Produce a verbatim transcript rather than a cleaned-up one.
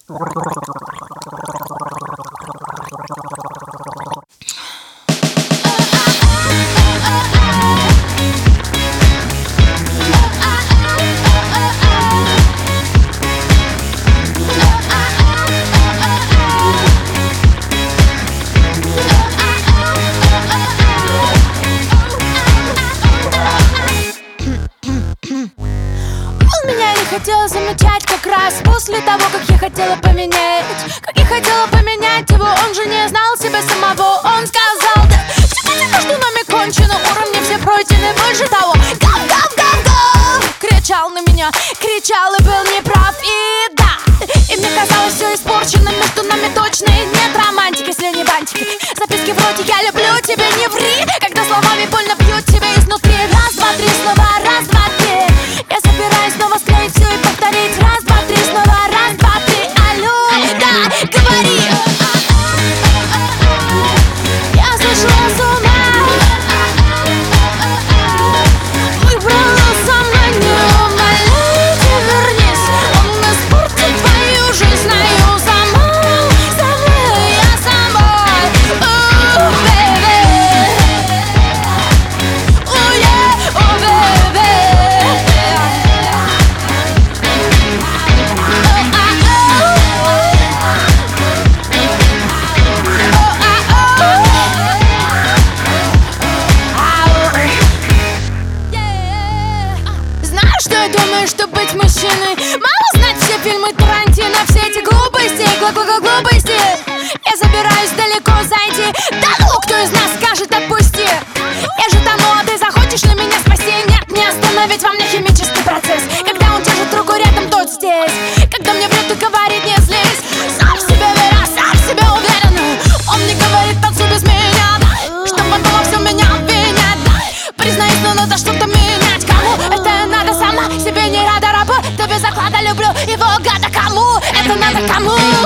Хотела замечать как раз после того, как я хотела поменять Как я хотела поменять его, он же не знал себя самого. Он сказал, да, все понятно, что нами кончено, уровни все пройдены, больше того. Гав, гав, гав, гав! Кричал на меня, кричал и был неправ. И да, и мне казалось все испорчено, между нами точно нет романтики, если не бантики. Записки вроде «я люблю тебя, не ври», когда словами больно бьют тебя изнутри. Раз, два, три, снова, раз, два, три. Я собираюсь снова склеить все и повторить. Раз, два, три, снова, раз, два, три. Алло, да, говори. Я сошла с ума. Выбрала со мной, не умоляйте, вернись. Он испортит твою жизнь, знаю сама. Сама я собой. Oh, baby. Oh, yeah, oh, baby. Что я думаю, что быть мужчиной? Мало знать все фильмы Тарантино, все эти глупости, гла-гла-глупости. Я собираюсь далеко зайти. Да ну, кто из нас скажет отпусти? Я же тону, а ты захочешь ли меня спасти? Нет, не остановить во мне химический процесс. Когда он держит руку рядом, тот здесь. Когда мне врет и говорит, не злись. Сам в себе веря, сам в себе уверен. Он мне говорит, танцуй без меня, что потом во всем меня обвинят. Признаюсь, но надо что-то менять. Кому это надо? Сама себе не рада, работа без оклада, люблю его гада. Кому это надо, кому?